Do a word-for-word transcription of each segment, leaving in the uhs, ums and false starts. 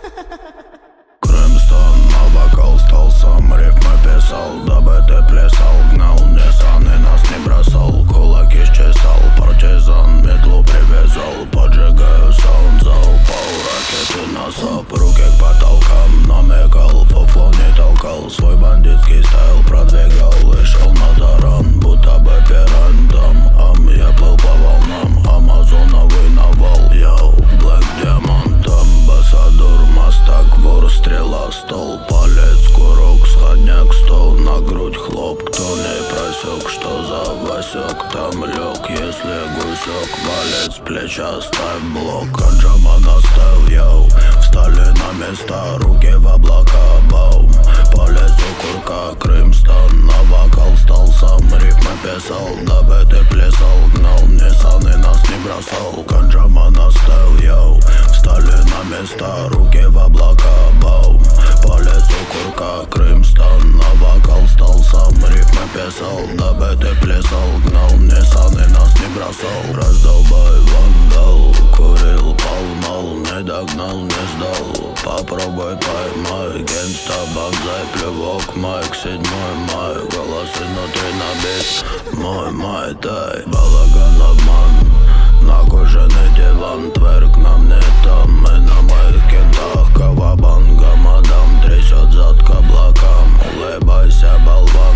Крымстон на вокал стал сам, рифмы писал, дабы ты плясал. Гнал Nissan и нас не бросал, кулаки счесал, партизан метлу привязал. Поджигаю саунд-зал, пол ракеты на сап, руки к потолкам намекал, фуфло не толкал, свой бандитский стайл продвигал и шел на таран, будто бы пирандом. Ам, я плыл по волнам, амазоновый навал. Йоу, Black Diamond, амбассадор, мастак, вор, стрела, стол, палец, курок, сходняк, стол, на грудь хлоп. Кто не просек, что за Васек, там лег, если гусек, палец, плеча, ставь блок. Анджама наставил, йоу, встали на места, руки в облака, баум. Палец у курка, Крымстон, на вокал стал сам, рифмы писал, дабы ты плясал. Гнал Nissan и нас не бросал, Анджама наставил, йоу, встали на места, руки в облака, баум. Палец у курка, Крымстон, на вокал стал сам, рифмы писал, дабы ты плясал. Гнал Nissan и нас не бросал. Раздолбай вандал, курил, поймал, не догнал, не сдал. Попробуй поймай, генста, банзай, плевок, майк, седьмой май. Голос изнутри набит, мой май, тай. Балаган, обман, на кожаный диван, тверк нам не там. Мы на моих кентах, кавабанга, мадам, трясет зад к облакам. Улыбайся, болван,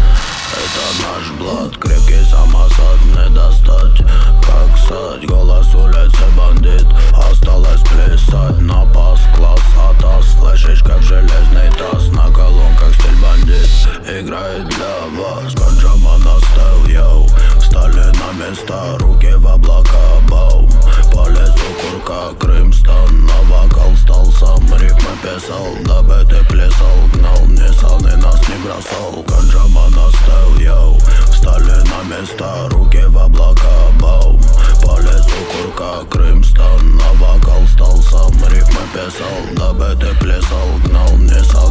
это наш блат, крепкий самосад, не достать, как сать. Голос улицы бандит, осталось плясать. На пас, класс, атас, флешечка в железный таз. На колонках стиль бандит, играет для вас. Анджама наставил, йоу, встали на места, руки в облака, баум. Палец у курка, Крымстон, на вокал стал сам, рифмы писал, дабы ты плясал. Гнал Nissan и нас не бросал, Анджама наставил, йоу, встали на места, руки в облака, баум. Палец у курка, Крымстон, на вокал стал сам, рифмы писал, дабы ты плясал. Гнал Nissan